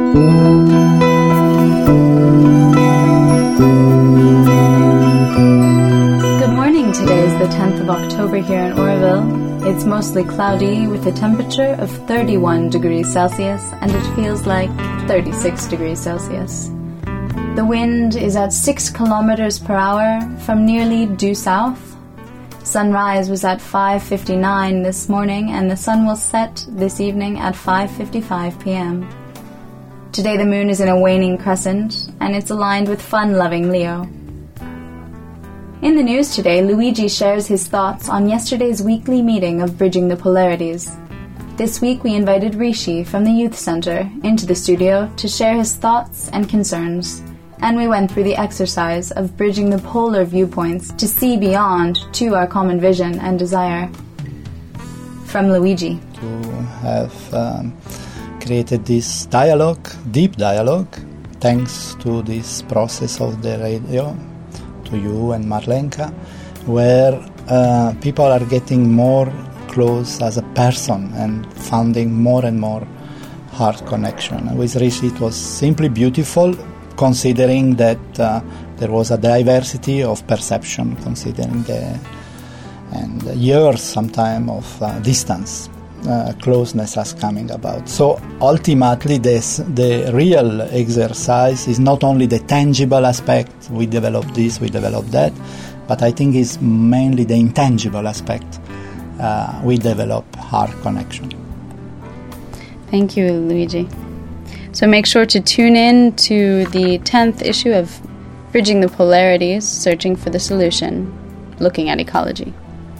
Today is the 10th of October here in Oroville. It's mostly cloudy with a temperature of 31 degrees Celsius and it feels like 36 degrees Celsius. The wind is at 6 kilometers per hour from nearly due south. Sunrise was at 5:59 this morning and the sun will set this evening at 5:55 p.m. Today the moon is in a waning crescent and it's aligned with fun-loving Leo. In the news today, Luigi shares his thoughts on yesterday's weekly meeting of Bridging the Polarities. This week we invited Rishi from the Youth Center into the studio to share his thoughts and concerns, and we went through the exercise of bridging the polar viewpoints to see beyond to our common vision and desire. From Luigi. To have created this dialogue, deep dialogue, thanks to this process of the radio, to you and Marlenka, where people are getting more close as a person and finding more and more heart connection. With Rishi it was simply beautiful, considering that there was a diversity of perception, considering the years sometimes of distance. Closeness is coming about. So ultimately the real exercise is not only the tangible aspect, we develop this, we develop that, but I think it's mainly the intangible aspect, we develop heart connection. Thank you, Luigi. So make sure to tune in to the 10th issue of Bridging the Polarities, Searching for the Solution, looking at ecology.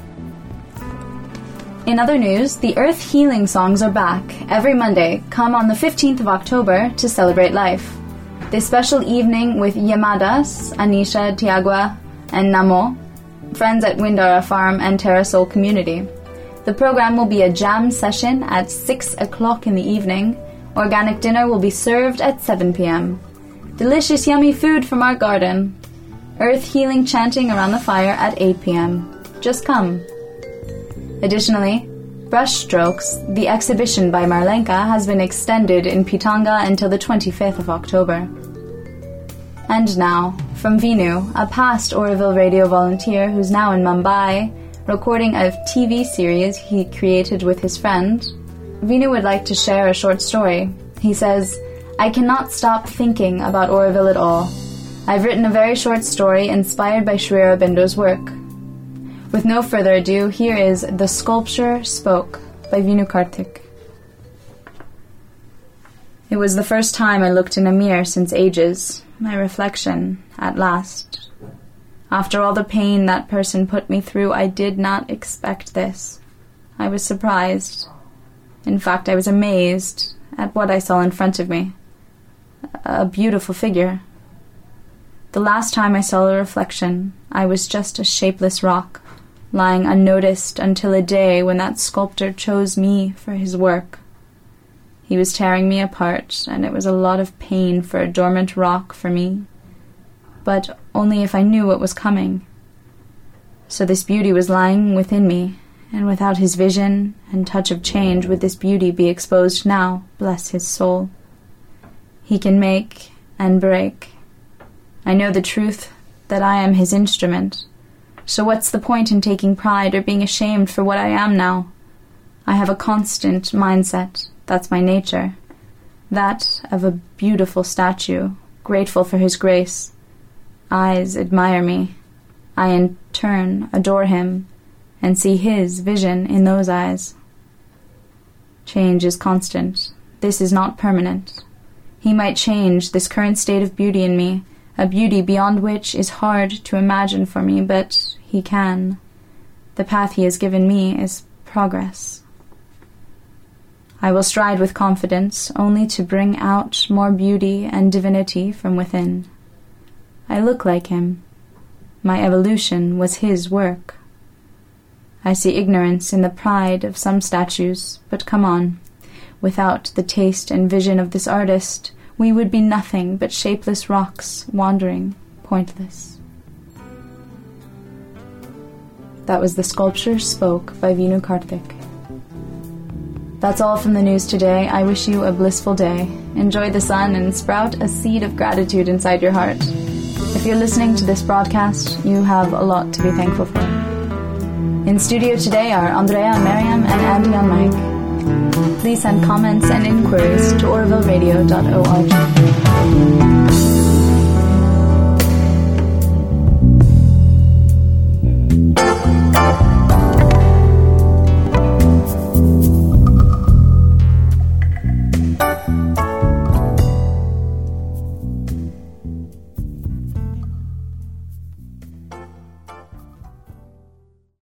In other news, the Earth Healing Songs are back. Every Monday, come on the 15th of October to celebrate life. This special evening with Yamadas, Anisha, Tiagua, and Namo, friends at Windara Farm and Terrasol Community. The program will be a jam session at 6 o'clock in the evening. Organic dinner will be served at 7 p.m. Delicious, yummy food from our garden. Earth healing chanting around the fire at 8 p.m. Just come. Additionally, Brushstrokes, the exhibition by Marlenka, has been extended in Pitanga until the 25th of October. And now, from Vinu, a past Oroville radio volunteer who's now in Mumbai, recording a TV series he created with his friend, Vinu would like to share a short story. He says, "I cannot stop thinking about Oroville at all. I've written a very short story inspired by Sri Aurobindo's work." With no further ado, here is The Sculpture Spoke by Vinu Karthik. It was the first time I looked in a mirror since ages, my reflection, at last. After all the pain that person put me through, I did not expect this. I was surprised. In fact, I was amazed at what I saw in front of me. A beautiful figure. The last time I saw a reflection, I was just a shapeless rock, lying unnoticed until a day when that sculptor chose me for his work. He was tearing me apart, and it was a lot of pain for a dormant rock for me, but only if I knew what was coming. So this beauty was lying within me, and without his vision and touch of change would this beauty be exposed now, bless his soul. He can make and break. I know the truth that I am his instrument. So what's the point in taking pride or being ashamed for what I am now? I have a constant mindset, that's my nature, that of a beautiful statue, grateful for his grace. Eyes admire me. I in turn adore him and see his vision in those eyes. Change is constant. This is not permanent. He might change this current state of beauty in me, a beauty beyond which is hard to imagine for me, but he can. The path he has given me is progress. I will stride with confidence, only to bring out more beauty and divinity from within. I look like him. My evolution was his work. I see ignorance in the pride of some statues, but come on. Without the taste and vision of this artist, we would be nothing but shapeless rocks, wandering, pointless. That was The Sculpture Spoke by Vinu Karthik. That's all from the news today. I wish you a blissful day. Enjoy the sun and sprout a seed of gratitude inside your heart. If you're listening to this broadcast, you have a lot to be thankful for. In studio today are Andrea, Miriam, and Andy on mic. Please send comments and inquiries to orvilleradio.org.